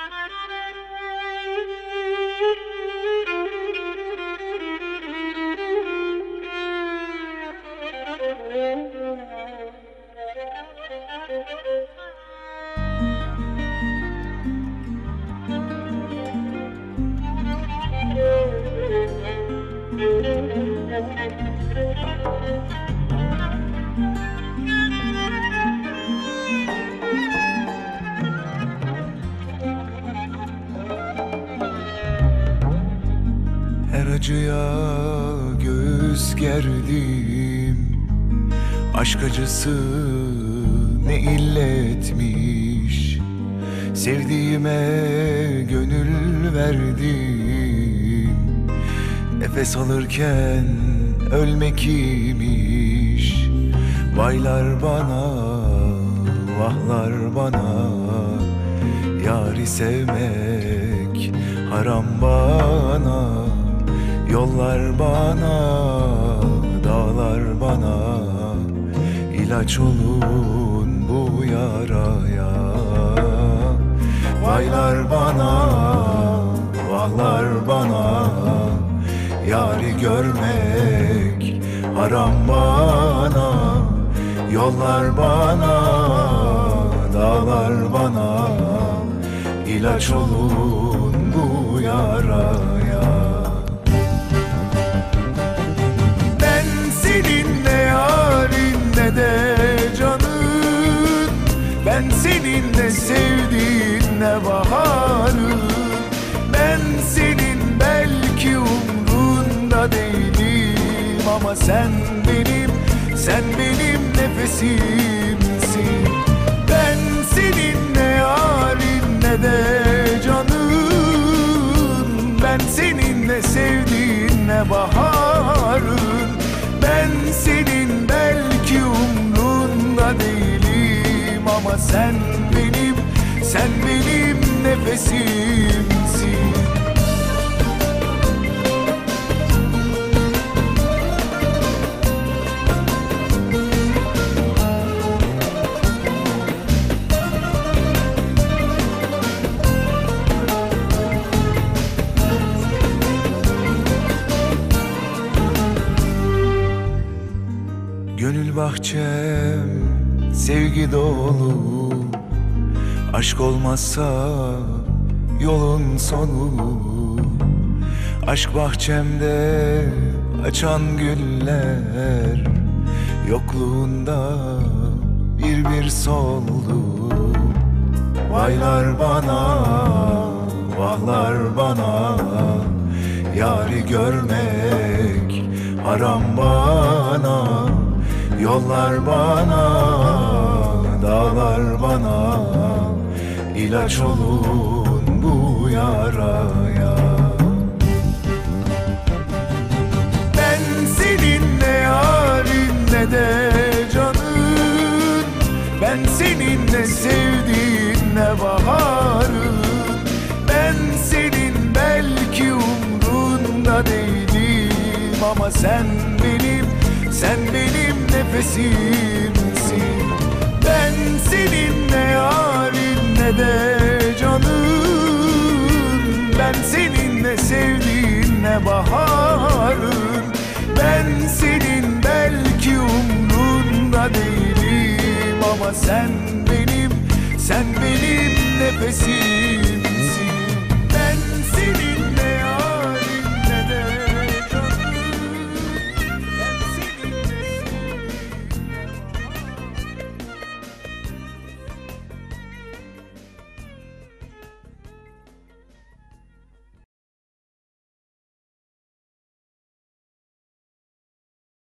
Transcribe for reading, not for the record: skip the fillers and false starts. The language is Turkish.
Her acıya göğüs gerdim, aşk acısı ne illetmiş. Sevdiğime gönül verdim, nefes alırken ölmek imiş. Vaylar bana, vahlar bana, yâri sevmek haram bana. Yollar bana, dağlar bana, ilaç olun bu yaraya. Vaylar bana, vahlar bana, yâri görmek haram bana. Yollar bana, dağlar bana, ilaç olun bu yaraya. Senin ne yarın ne de canın, ben senin ne sevdiğin ne baharın. Ben senin belki umrunda değilim, ama sen benim nefesimsin. Ben senin ne yarın ne de canın, ben senin ne sevdiğin ne baharın. Ben senin belki umrunda değilim, ama sen benim nefesimsin. Gönül bahçem sevgi dolu, aşk olmazsa yolun sonu. Aşk bahçemde açan güller, yokluğunda bir soldu. Vaylar bana, vahlar bana, yâri görmek haram bana. Yollar bana, dağlar bana, ilaç olun bu yaraya. Ben senin ne yarın ne de canın, ben senin ne sevdiğin ne baharın. Ben senin belki umrunda değilim, ama sen benim nefesimsin. Ben senin ne yarın ne de canın, ben senin ne sevdiğin ne baharın. Ben senin belki umrunda değilim, ama sen benim nefesimsin.